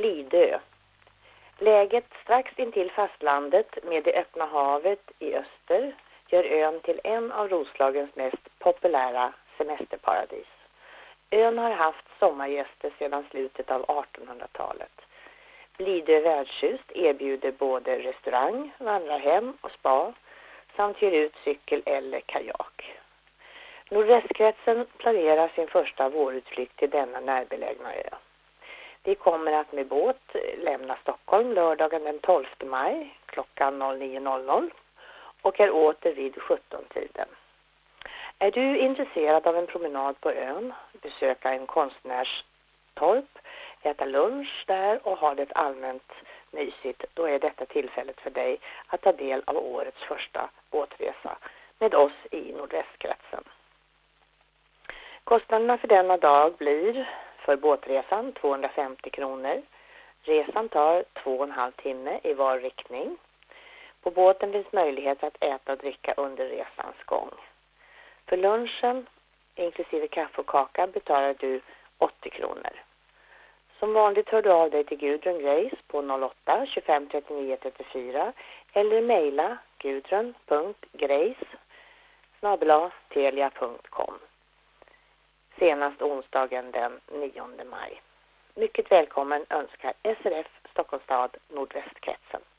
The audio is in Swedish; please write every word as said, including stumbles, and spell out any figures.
Blidö. Läget strax intill fastlandet med det öppna havet i öster gör ön till en av Roslagens mest populära semesterparadis. Ön har haft sommargäster sedan slutet av artonhundratalet. Blidö värdshus erbjuder både restaurang, vandrarhem och spa samt hyr ut cykel eller kajak. Nordvästkretsen planerar sin första vårutflykt till denna närbelägna ö. Vi kommer att med båt lämna Stockholm lördagen den tolfte maj klockan nio noll noll och är åter vid sjutton-tiden. Är du intresserad av en promenad på ön, besöka en konstnärstorp, äta lunch där och ha det allmänt mysigt, då är detta tillfället för dig att ta del av årets första båtresa med oss i nordvästkretsen. Kostnaderna för denna dag blir för båtresan tvåhundrafemtio kronor. Resan tar två och en halv timme i var riktning. På båten finns möjlighet att äta och dricka under resans gång. För lunchen, inklusive kaffe och kaka, betalar du åttio kronor. Som vanligt hör du av dig till Gudrun Grace på noll åtta tjugofem trettionio trettiofyra eller mejla gudrun punkt grace snabel-a telia punkt com senast onsdagen den nionde maj. Mycket välkommen önskar S R F Stockholms stad Nordvästkretsen.